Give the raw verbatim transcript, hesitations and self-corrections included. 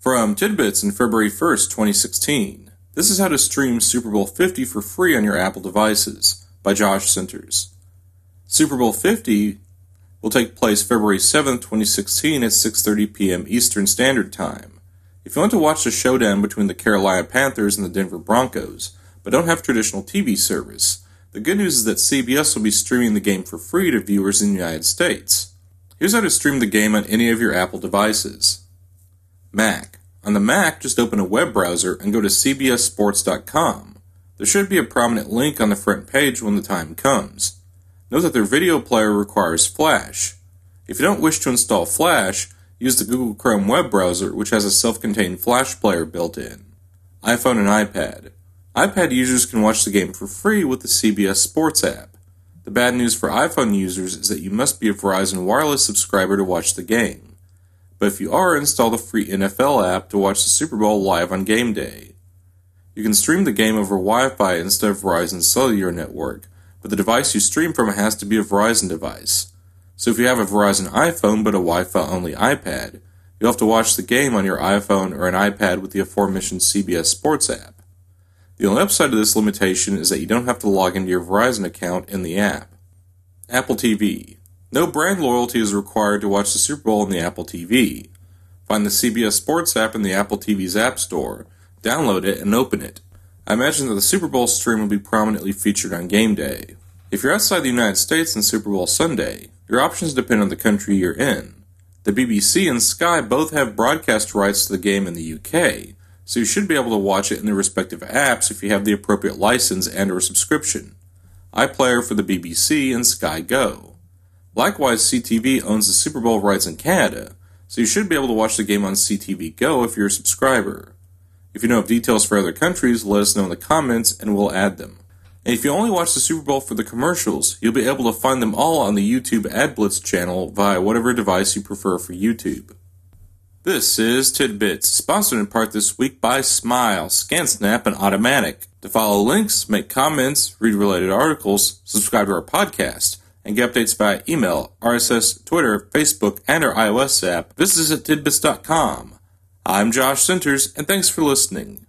From Tidbits on February first, twenty sixteen, this is how to stream Super Bowl fifty for free on your Apple devices, by Josh Centers. Super Bowl fifty will take place February seventh, twenty sixteen at six thirty p.m. Eastern Standard Time. If you want to watch the showdown between the Carolina Panthers and the Denver Broncos, but don't have traditional T V service, the good news is that C B S will be streaming the game for free to viewers in the United States. Here's how to stream the game on any of your Apple devices. Mac. On the Mac, just open a web browser and go to c b s sports dot com. There should be a prominent link on the front page when the time comes. Note that their video player requires Flash. If you don't wish to install Flash, use the Google Chrome web browser, which has a self-contained Flash player built in. iPhone and iPad. iPad users can watch the game for free with the C B S Sports app. The bad news for iPhone users is that you must be a Verizon Wireless subscriber to watch the game. But if you are, install the free N F L app to watch the Super Bowl live on game day. You can stream the game over Wi-Fi instead of Verizon's cellular network, but the device you stream from has to be a Verizon device. So if you have a Verizon iPhone but a Wi-Fi-only iPad, you'll have to watch the game on your iPhone or an iPad with the aforementioned C B S Sports app. The only upside to this limitation is that you don't have to log into your Verizon account in the app. Apple T V. No brand loyalty is required to watch the Super Bowl on the Apple T V. Find the C B S Sports app in the Apple T V's App Store, download it, and open it. I imagine that the Super Bowl stream will be prominently featured on game day. If you're outside the United States on Super Bowl Sunday, your options depend on the country you're in. The B B C and Sky both have broadcast rights to the game in the U K, so you should be able to watch it in their respective apps if you have the appropriate license and or subscription. iPlayer for the B B C and Sky Go. Likewise, C T V owns the Super Bowl rights in Canada, so you should be able to watch the game on C T V Go if you're a subscriber. If you know of details for other countries, let us know in the comments and we'll add them. And if you only watch the Super Bowl for the commercials, you'll be able to find them all on the YouTube AdBlitz channel via whatever device you prefer for YouTube. This is Tidbits, sponsored in part this week by Smile, ScanSnap, and Automatic. To follow links, make comments, read related articles, subscribe to our podcast, and get updates via email, R S S, Twitter, Facebook, and our iOS app, visit us at tidbits dot com. I'm Josh Centers, and thanks for listening.